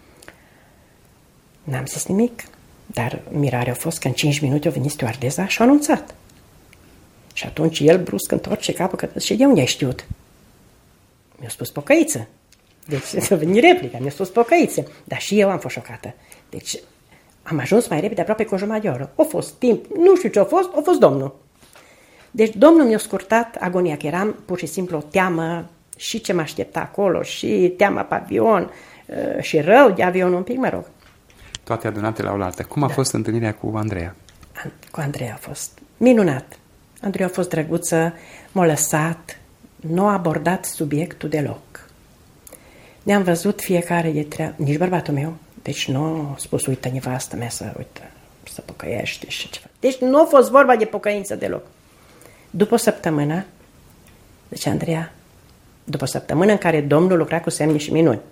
N-am zis nimic, dar mirarea a fost că în 5 minute a venit stewardesa și a anunțat. Și atunci el brusc întorce capul că și de unde ai știut? Mi-a spus pocăiță. Deci a venit replica, mi-a spus pocăiță. Dar și eu am fost șocată. Deci am ajuns mai repede, aproape cu o jumătate de oră. A fost timp, nu știu ce a fost Domnul. Deci Domnul mi-a scurtat agonia, că eram pur și simplu o teamă și ce mă aștepta acolo, și teama pe avion, și rău de avion un pic, mă rog. Toate adunate la oaltă. Cum a fost întâlnirea cu Andreea? Cu Andreea a fost minunat. Andreea a fost drăguță, m-a lăsat, nu a abordat subiectul deloc. Ne-am văzut fiecare de treabă, nici bărbatul meu, deci nu a spus, uite, nevastă mea să pocăiește și ceva. Deci nu a fost vorba de pocăință deloc. După o săptămână, deci Andreea, după o săptămână în care Domnul lucra cu semne și minuni.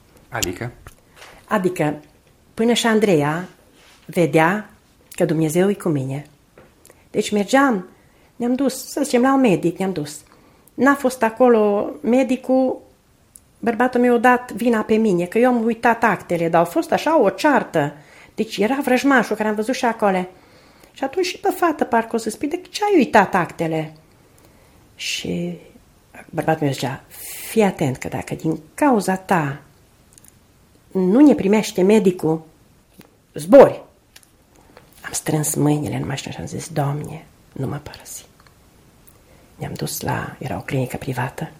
Adică, până și Andreea vedea că Dumnezeu e cu mine. Deci mergeam, ne-am dus, să zicem, la un medic, ne-am dus. N-a fost acolo medicul, bărbatul meu a dat vina pe mine, că eu am uitat actele, dar au fost așa o ceartă. Deci era vrăjmașul care am văzut și acolo. Și atunci și pe fată parcă o să spui, de ce ai uitat actele? Și bărbatul meu zicea, fii atent că dacă din cauza ta nu ne primește medicul, zbori. Am strâns mâinile în mașină și am zis, Doamne, nu mă părăsi. Ne-am dus era o clinică privată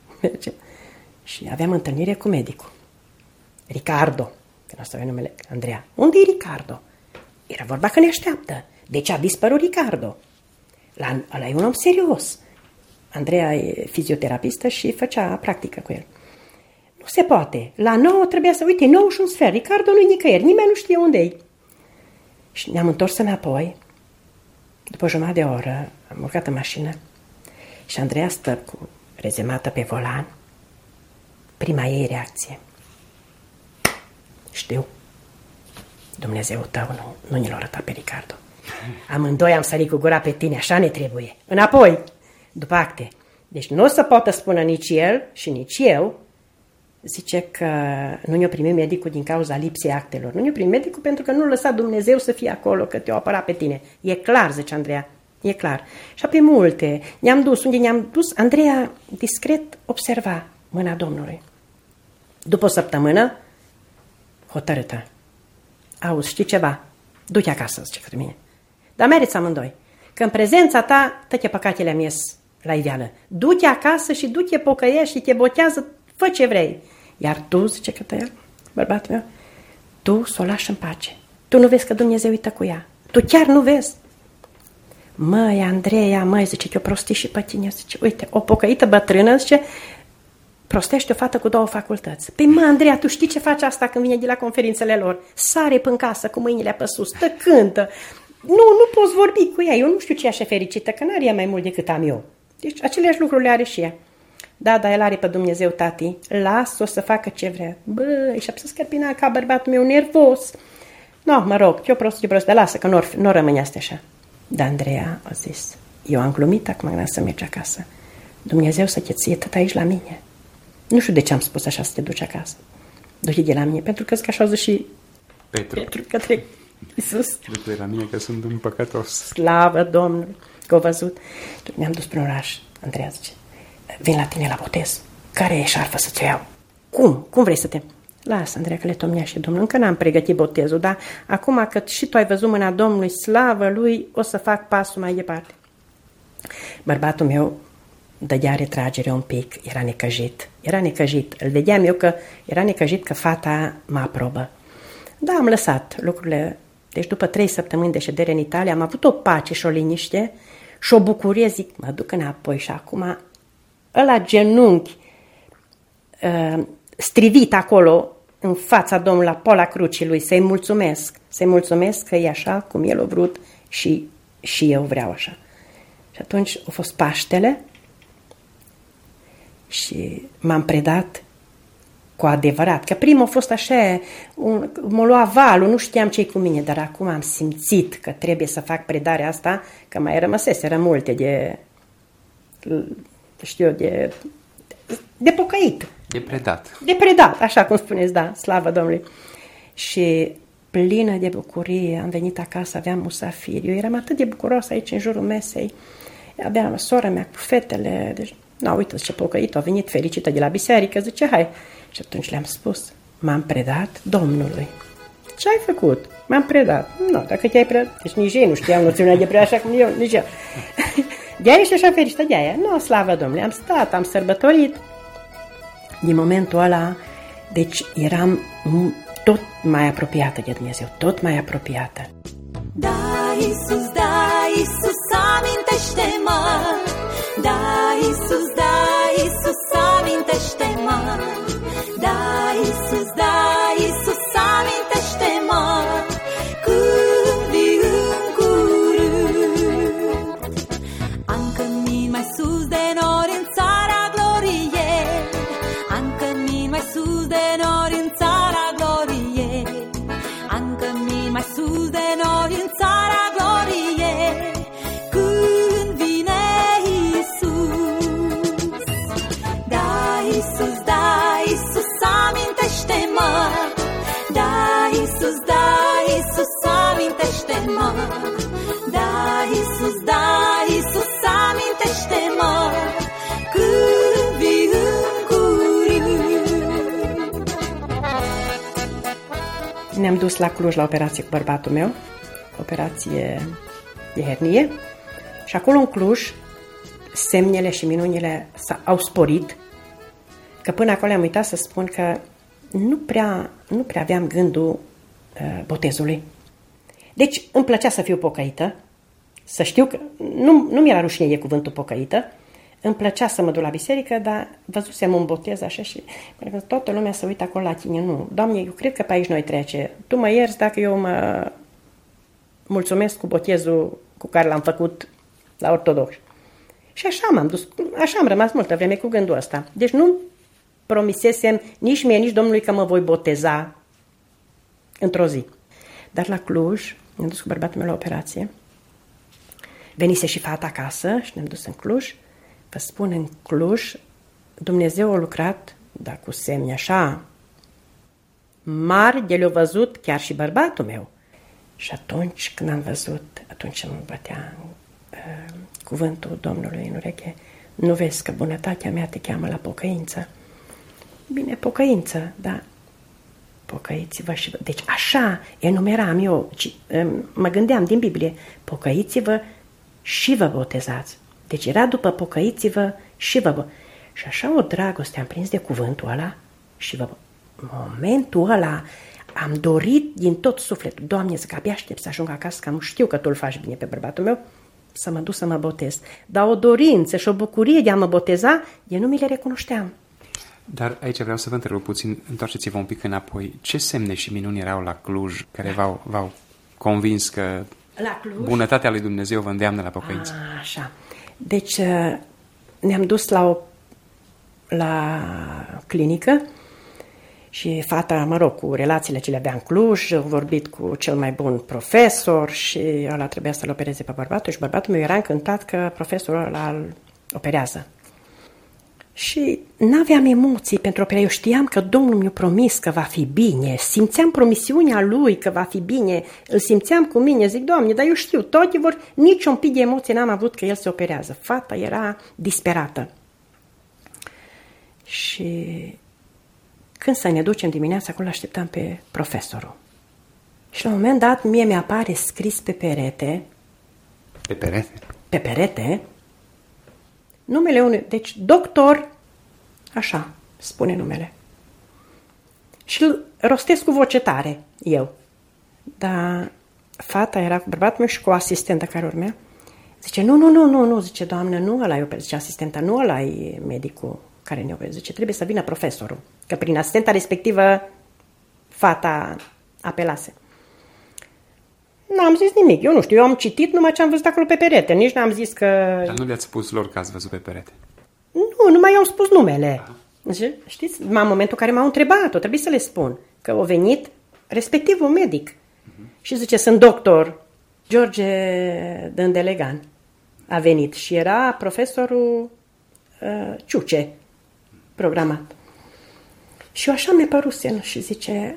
și aveam întâlnire cu medicul. Ricardo, că nu asta e numele, Andreea. Unde e Ricardo? Era vorba că ne așteaptă. Deci a dispărut Ricardo. Ăla e un om serios. Andreea e fizioterapistă și făcea practică cu el. Nu se poate. La 9 trebuia să... Uite, 9 și un sfert. Ricardo nu-i nicăieri. Nimeni nu știe unde-i. Și ne-am întors înapoi. După o jumătate de oră am urcat în mașină și Andreea stă cu rezemată pe volan. Prima ei reacție. Știu. Dumnezeu tău nu ne l-a arătat pe Ricardo. Amândoi am sărit cu gura pe tine, așa ne trebuie. Înapoi, după acte. Deci nu o să poată spune nici el și nici eu, zice că nu ne-o primit medicul din cauza lipsei actelor. Nu ne-o primit medicul pentru că nu l-a lăsat Dumnezeu să fie acolo, că te-o apărat pe tine. E clar, zice Andreea, e clar. Și apoi multe. Ne-am dus, unde ne-am dus, Andreea discret observa mâna Domnului. După o săptămână, hotărâtă. Auzi, știi ceva? Du-te acasă, zice către mine. Dar meriți amândoi, că în prezența ta toate păcatele mi ies la iveală. Du-te acasă și du-te pocăiești și te botează, fă ce vrei. Iar tu, zice către el, bărbatul meu, tu s-o lași în pace. Tu nu vezi că Dumnezeu uită cu ea? Tu chiar nu vezi? Măi, Andreea, măi, zice, că o prostii și pe tine. Zice, uite, o pocăită bătrână, zice, prostește o fată cu 2 facultăți. Păi, mă, Andreea, tu știi ce face asta când vine de la conferințele lor? Sare până casă cu mâinile pe sus, te cântă. Nu poți vorbi cu ea. Eu nu știu ce așa fericită, că n-are ea mai mult decât am eu. Deci, aceleași lucruri le are și ea. Da, el are pe Dumnezeu, tati. Las-o să facă ce vrea. Bă, și-a pus scărpina ca bărbatul meu nervos. No, mă rog, eu prost, dar lasă, că nu rămâne asta așa. Dar Andreea a zis, eu am glumit acum când să mergi acasă. Dumnezeu să te ție tot aici la mine. Nu știu de ce am spus așa să te duci acasă. Du-te de la mine, pentru că așa au zis și Petru către Iisus. Du-te de la mine că sunt un păcătos. Slavă Domnului, că au văzut. Ne-am dus prin oraș, Andreea zice, vin la tine la botez. Care e șarfă să-ți o iau? Cum vrei să te... Lasă, Andreea, că le tomnea și Domnul. Încă n-am pregătit botezul, dar acum că și tu ai văzut mâna Domnului, slavă Lui, o să fac pasul mai departe. Bărbatul meu dădea retragere un pic, era necăjit. Îl vedeam eu că era necăjit că fata mă aprobă. Da, am lăsat lucrurile. Deci după 3 săptămâni de ședere în Italia am avut o pace și o liniște și o bucurie, zic, mă duc înapoi și acum ăla genunchi strivit acolo în fața Domnului, la poala crucii lui, să-i mulțumesc că e așa cum el a vrut și eu vreau așa. Și atunci a fost Paștele și m-am predat cu adevărat, că primul a fost așa, m-a luat valul, nu știam ce-i cu mine, dar acum am simțit că trebuie să fac predarea asta, că mai rămăseseră multe de pocăit. De predat, așa cum spuneți, da, slavă Domnului. Și plină de bucurie am venit acasă, aveam musafiri. Eu eram atât de bucuroasă aici în jurul mesei. Aveam sora mea cu fetele. Deci, uite ce pocăit, a venit fericită de la biserică, zice, hai. Și atunci le-am spus, m-am predat Domnului. Ce ai făcut? M-am predat. Nu, dacă te-ai predat, deci nici ei nu știau noțiunea de prea așa cum eu, nici eu. De-aia ești așa fericită, de-aia. Nu, slavă Domnului, am stat, am sărbătorit. Din momentul ăla, deci eram tot mai apropiată de Dumnezeu, tot mai apropiată. Da, Iisus, amintește-mă. Da, Iisus, amintește-mă. Da, Iisus, amintește-mă. Când vii în curând, am cămin mai sus de nori în țara gloriei. Am cămin mai sus de nori în țara gloriei. Am cămin mai sus de nori în țara gloriei. Când vine Iisus. Da, Iisus, amintește-mă. Da, Iisus, amintește-mă. Da, Iisus, amintește-mă. Când vii în curând. Ne-am dus la Cluj la operație cu bărbatul meu, operație de hernie, și acolo în Cluj semnele și minunile au sporit, că până acolo am uitat să spun că nu prea aveam gândul botezului. Deci îmi plăcea să fiu pocăită, să știu că nu mi-era rușine de cuvântul pocăită, îmi plăcea să mă duc la biserică, dar văzusem un botez așa și toată lumea se uită acolo la tine. Nu, Doamne, eu cred că pe aici noi trece. Tu mă ierți dacă eu mă mulțumesc cu botezul cu care l-am făcut la ortodox. Și așa m-am dus, așa am rămas multă vreme cu gândul ăsta. Deci nu promisesem nici mie, nici Domnului că mă voi boteza într-o zi. Dar la Cluj, ne-am dus cu bărbatul meu la operație, venise și fata acasă și ne-am dus în Cluj. Vă spun, în Cluj, Dumnezeu a lucrat, dar cu semne așa mari, de le-a văzut chiar și bărbatul meu. Și atunci, când am văzut, atunci îmi bătea cuvântul Domnului în ureche. Nu vezi că bunătatea mea te cheamă la pocăință? Bine, pocăință, dar pocăiți-vă și vă. Deci așa enumeram eu, mă gândeam din Biblie, pocăiți-vă și vă botezați. Deci era după pocăiți-vă și vă. Și așa o dragoste am prins de cuvântul ăla și vă. Momentul ăla am dorit din tot sufletul, Doamne, zic, abia aștept să ajung acasă, că nu știu că Tu îl faci bine pe bărbatul meu, să mă duc să mă botez. Dar o dorință și o bucurie de a mă boteza, de nu mi le recunoșteam. Dar aici vreau să vă întreb puțin, întoarceți-vă un pic înapoi. Ce semne și minuni erau la Cluj care v-au convins că la Cluj, bunătatea lui Dumnezeu vă îndeamnă la pocăință? Așa. Deci ne-am dus la clinică și fata, mă rog, cu relațiile ce le avea în Cluj, a vorbit cu cel mai bun profesor și ăla trebuia să-l opereze pe bărbatul și bărbatul meu era încântat că profesorul ăla îl operează. Și n-aveam emoții pentru operare. Eu știam că Domnul mi-a promis că va fi bine. Simțeam promisiunea Lui că va fi bine. Îl simțeam cu mine. Zic, Doamne, dar eu știu, toate vor... Nici un pic de emoție n-am avut că El se operează. Fata era disperată. Și când să ne ducem dimineața, acolo așteptam pe profesorul. Și la un moment dat, mie mi-apare scris pe perete. Pe perete? Pe perete. Numele unui, deci doctor, așa spune numele. Și îl rostesc cu voce tare, eu. Dar fata era cu bărbatul meu și cu o asistentă care urmea. Zice, nu, zice, Doamnă, nu ăla e, zice asistenta, nu ăla e medicul care ne operează. Zice, trebuie să vină profesorul. Că prin asistenta respectivă fata apelase. N-am zis nimic, eu nu știu, eu am citit numai ce am văzut acolo pe perete, nici n-am zis că... Dar nu le-ați spus lor că ați văzut pe perete? Nu, numai eu am spus numele. Știți, în momentul în care m-au întrebat, trebuie să le spun că a venit respectivul medic. Și zice, sunt doctor George Dândelegan. A venit și era profesorul Ciuce, programat. Și eu așa mi-a părut și zice,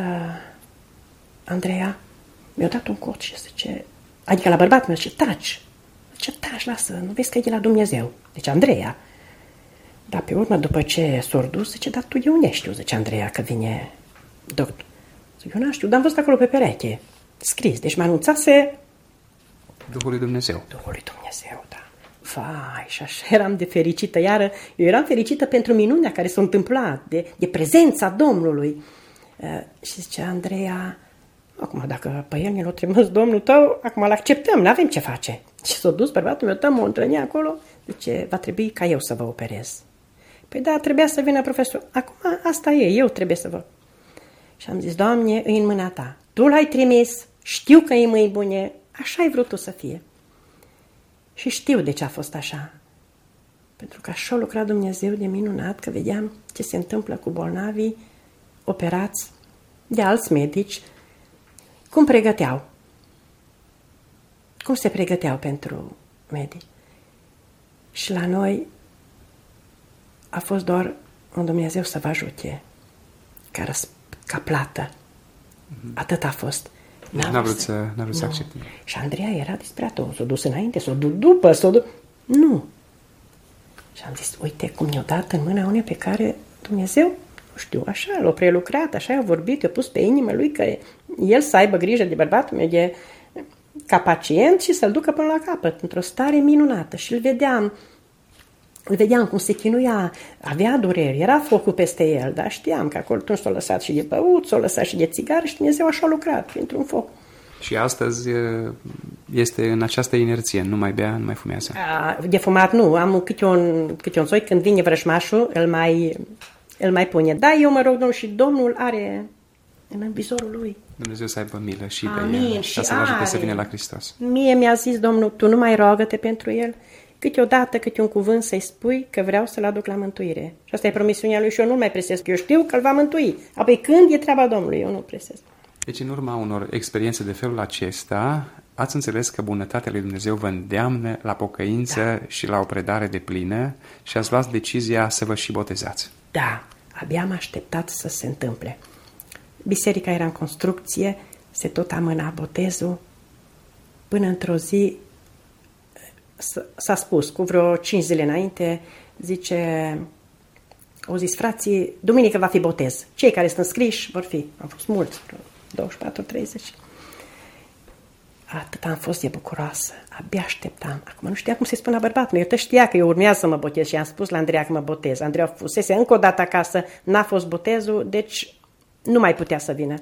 Andreea, mi-a dat un cot și zice, adică la bărbatul meu, zice, taci. Zice, taci, lasă, nu vezi că e de la Dumnezeu. Deci Andreea. Dar pe urmă, după ce s-a dus, zice, dar tu eu ne știu, zice Andreea, că vine doctor. Zice, eu nu știu, dar am văzut acolo pe pereche, scris. Deci mă anunțase Duhul lui Dumnezeu. Duhul lui Dumnezeu, da. Vai, și așa eram de fericită. Iară, eu eram fericită pentru minunea care s-a întâmplat, de prezența Domnului. Și zice Andreea, acum, dacă pe el ne l-a trimis Domnul tău, acum l-acceptăm, n-avem ce face. Și s-a dus bărbatul meu, mă întâlnea acolo, zice, va trebui ca eu să vă operez. Păi da, trebuia să vină profesor. Acum asta e, eu trebuie să vă... Și am zis, Doamne, e în mâna ta. Tu l-ai trimis, știu că e mâini bune, așa ai vrut tu să fie. Și știu de ce a fost așa. Pentru că așa a lucrat Dumnezeu de minunat, că vedeam ce se întâmplă cu bolnavii operați de alți medici, cum pregăteau? Cum se pregăteau pentru medici? Și la noi a fost doar un Dumnezeu să vă ajute ca plată. Atât a fost. N-a vrut să accepte. Și Andreea era disperată. S-a dus înainte, s-a dus după, Nu. Și am zis, uite cum ne-a dat în mâna unei pe care Dumnezeu, nu știu, așa, l-a prelucrat, așa a vorbit, i-a pus pe inimă lui că el să aibă grijă de bărbatul meu ca pacient și să-l ducă până la capăt, într-o stare minunată. Și îl vedeam cum se chinuia, avea dureri, era focul peste el, dar știam că acolo atunci s-a lăsat și de băut, s-a lăsat și de țigară și Dumnezeu așa a lucrat printr-un foc. Și astăzi este în această inerție, nu mai bea, nu mai fumează. De fumat nu, am câte un soi, când vine vrășmașul, îl mai pune. Da, eu mă rog, Domnul, și Domnul are în vizorul lui. Dumnezeu să aibă milă și pe el, și să-l ajute să vină la Hristos. Mie mi-a zis Domnul, tu nu mai rogă-te pentru el, câteodată, câte un cuvânt să-i spui că vreau să-l aduc la mântuire. Și asta e promisiunea lui și eu nu mai presez, că eu știu că îl va mântui. Apoi când e treaba Domnului, eu nu presez. Deci în urma unor experiențe de felul acesta, ați înțeles că bunătatea lui Dumnezeu vă îndeamnă la pocăință și la o predare deplină și ați luat decizia să vă și botezați. Da, abia am așteptat să se întâmple. Biserica era în construcție, se tot amâna botezul, până într-o zi s-a spus, cu vreo 5 zile înainte, zice, au zis frații, duminică va fi botez. Cei care sunt înscriși vor fi, au fost mulți, 24-30. Atât am fost de bucuroasă, abia așteptam. Acum nu știa cum să-i spun la bărbatul meu, eu știa că eu urmează să mă botez și am spus la Andreea că mă botez. Andreea fusese încă o dată acasă, n-a fost botezul, deci nu mai putea să vină.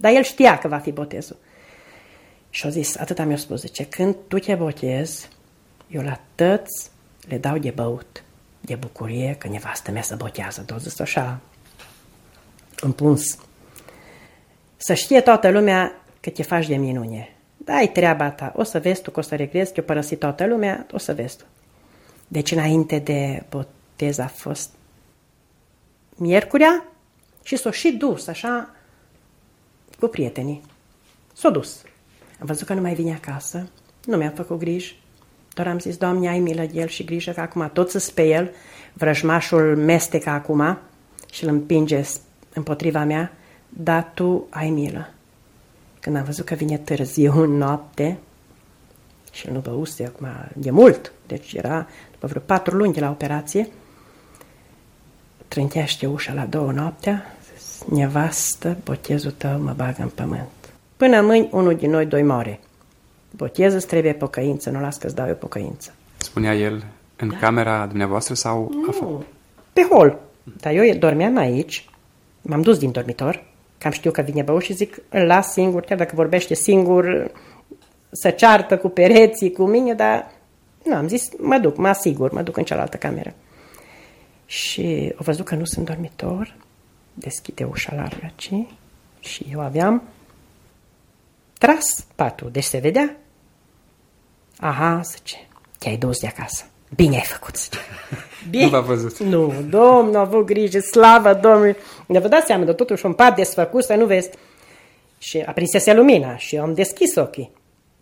Dar el știa că va fi botezul. Și a zis, atâta mi-a spus, zice, când tu te botezi, eu la tăți le dau de băut, de bucurie că nevastă mea se botează. Tot zis așa, împuns. Să știe toată lumea că te faci de minune. Da-i treaba ta, o să vezi tu că o să regrezi, că o părăsi toată lumea, o să vezi tu. Deci înainte de botez a fost miercurea și s-o și dus, așa, cu prietenii. S-o dus. Am văzut că nu mai vine acasă, nu mi-am făcut griji, doar am zis, Doamne, ai milă de el și grijă că acum tot să-s pe el, vrăjmașul mestecă acum și îl împinge împotriva mea, dar tu ai milă. Când am văzut că vine târziu în noapte și el nu băuse acum de mult, deci era după vreo 4 luni de la operație, trântește ușa la 2 noaptea, nevastă, botezul tău mă bagă în pământ. Până mâini, unul din noi 2 moare. Botezul îți trebuie pocăință, nu las că-ți dau eu pocăință. Spunea el în camera dumneavoastră sau? Nu, pe hol. Dar eu dormeam aici, m-am dus din dormitor, că am știut că vine băut și zic, îl las singur, chiar dacă vorbește singur, să ceartă cu pereții, cu mine, dar nu, am zis, mă duc, mă asigur, mă duc în cealaltă cameră. Și au văzut că nu sunt dormitor, deschide ușa largă și eu aveam tras patul, deci se vedea. Aha, zice, te-ai dus de acasă. Bine ai făcut, zice. Bine. Nu v-a văzut. Nu, Domnul a avut grijă, slavă Domnului. Ne vă dați seama, de totuși un pat desfăcut, să nu vezi. Și aprinsese lumina și eu am deschis ochii.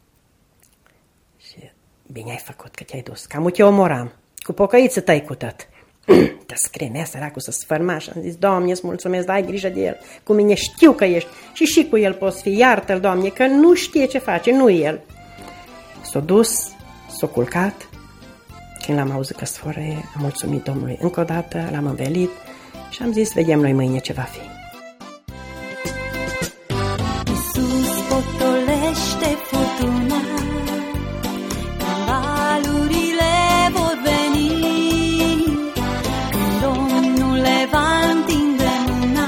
Și bine ai făcut că te-ai dus, cam te omoram. Cu pocăiță tăi cu tot. Te scremea săracul să sfărma și am zis, Doamne, îți mulțumesc, dai grijă de el. Cu mine știu că ești și cu el poți fi, iartă-l, Doamne, că nu știe ce face, nu el. S-a dus, s-a culcat. Când l-am auzit că sfărăie, am mulțumit Domnului încă o dată, l-am învelit și am zis, vedem noi mâine ce va fi. Iisus potolește furtuna, când valurile vor veni, când Domnul le va întinde mâna,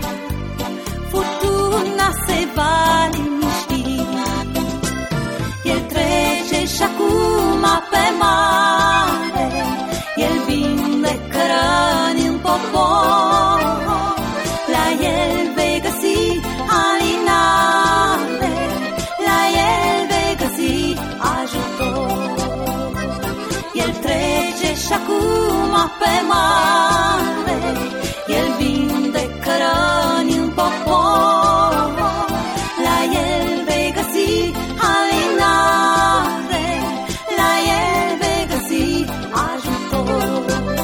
furtuna se va liniști. El trece și acum pe mare, El vindecă răni în popor, la El vei găsi alinare, la El vei găsi ajutor. El trece și acum pe mare, El vindecă răni în popor, la El vei găsi alinare, la El vei găsi ajutor.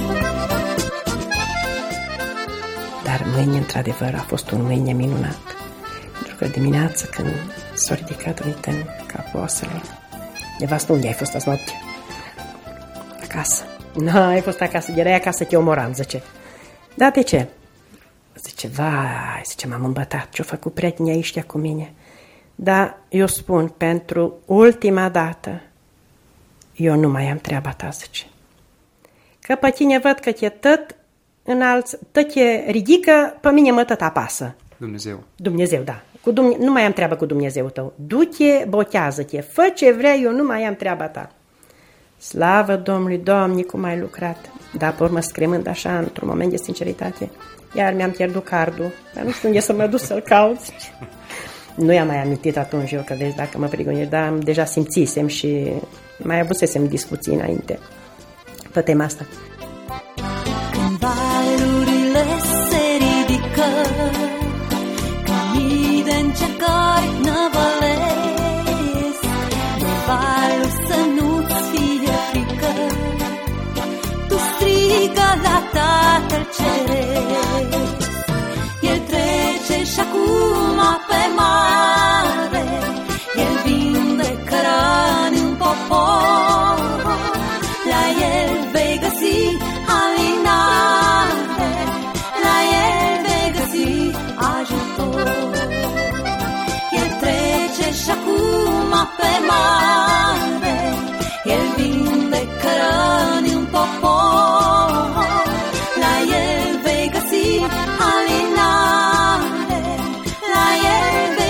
Dar mâine, într-adevăr, a fost un mâine minunat. Pentru că dimineața, când s-a ridicat, uite, în capul oaselor, nevastă, unde ai fost azi noapte? Acasă. Nu, ai fost acasă, erai acasă, te omoram, zice. Da, de ce? Zice, vai, zice, m-am îmbătat, ce-au făcut prietenii ăștia cu mine. Dar eu spun, pentru ultima dată, eu nu mai am treaba ta, zice. Că pe tine văd că te tot înalți, tot te ridică, pe mine mă tot apasă. Dumnezeu, da. Nu mai am treabă cu Dumnezeu tău. Du-te, botează-te, fă ce vrei, eu nu mai am treaba ta. Slavă Domnului, Doamne, cum ai lucrat. Dar pe urmă, scremând așa, într-un moment de sinceritate, iar mi-am pierdut cardul, dar nu știu unde să mă duc să-l caut. Nu i-am mai amintit atunci eu, că vezi, dacă mă prigonești, dar deja simțisem și mai avusesem discuții înainte pe tema asta. Când valurile se ridică, când mii de încercări năvălesc, de valul să nu-ți fie frică, tu strigă la Tatăl Ceresc. El trece și acum pe mare, El vindecă răni în popor, la El vei găsi alinare, la El vei găsi ajutor. El trece și acum pe mare, El vindecă răni în popor, la El vei găsi alinare, la El vei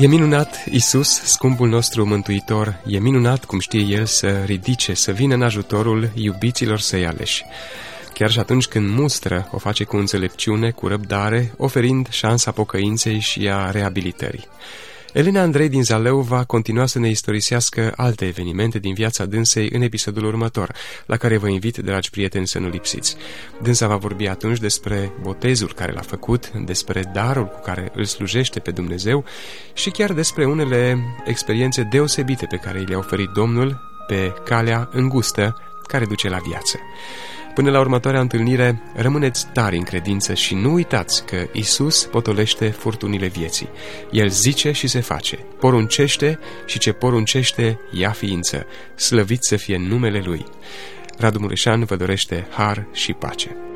E minunat, Iisus, scumpul nostru mântuitor, e minunat cum știe El să ridice, să vină în ajutorul iubiților săi aleși. Chiar și atunci când mustră, o face cu înțelepciune, cu răbdare, oferind șansa pocăinței și a reabilitării. Elena Andrei din Zalău va continua să ne istorisească alte evenimente din viața dânsei în episodul următor, la care vă invit, dragi prieteni, să nu lipsiți. Dânsa va vorbi atunci despre botezul care l-a făcut, despre darul cu care îl slujește pe Dumnezeu și chiar despre unele experiențe deosebite pe care le-a oferit Domnul pe calea îngustă care duce la viață. Până la următoarea întâlnire, rămâneți tari în credință și nu uitați că Iisus potolește furtunile vieții. El zice și se face, poruncește și ce poruncește ia ființă. Slăvit să fie numele Lui. Radu Mureșan vă dorește har și pace.